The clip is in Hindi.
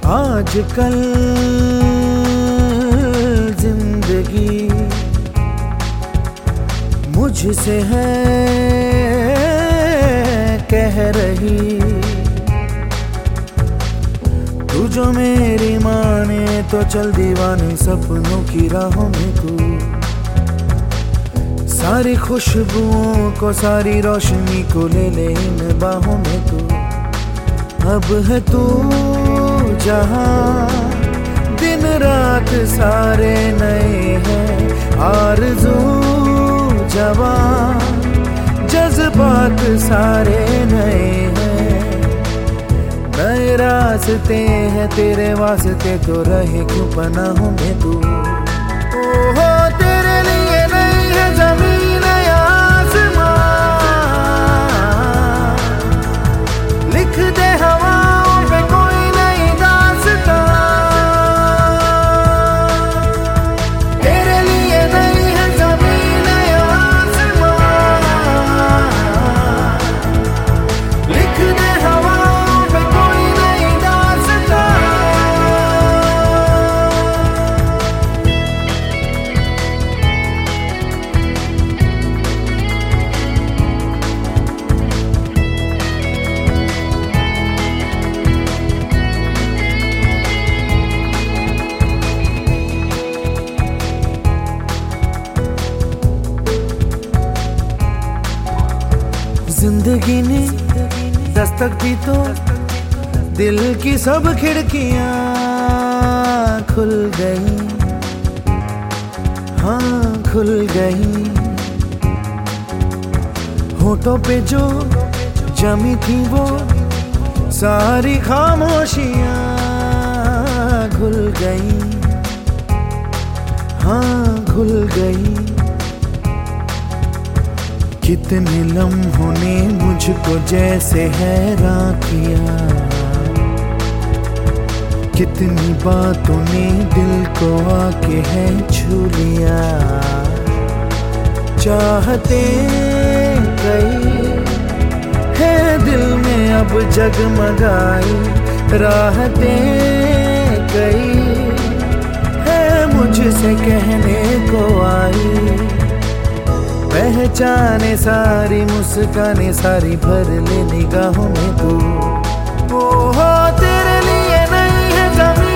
आजकल जिंदगी मुझसे है कह रही, तू जो मेरी माने तो चल दीवाने सपनों की राहों में तू। सारी खुशबुओं को सारी रोशनी को ले ले इन बाहों में तू। अब है तू जहां दिन रात सारे नए हैं, आरज़ू जवां जज्बात सारे नए हैं। नए रास्ते हैं तेरे वास्ते तो रहे क्यों पनाहों में तू। ओहो तेरे लिए नहीं है जमीन या आसमां, लिख दे हवाओं पे कोई नई दास्तां। तेरे लिए नहीं है जमीन या आसमां, लिख दे हवाओं पे कोई नई दास्तां। जिंदगी ने दस्तक दी तो दिल की सब खिड़कियां खुल गई, हाँ खुल गई। होठों पे जो जमी थी वो सारी खामोशियां खुल गई, हाँ खुल गई। कितने लम्हों ने मुझको जैसे हैरान किया, कितनी बातों ने दिल को आके है छू लिया। चाहते कई है दिल में अब जगमगाई, राहतें कई है मुझसे कहने को आई। पहचाने सारी मुस्काने सारी भर ले निगाहों में तू। ओहो तेरे लिए नहीं है जमीन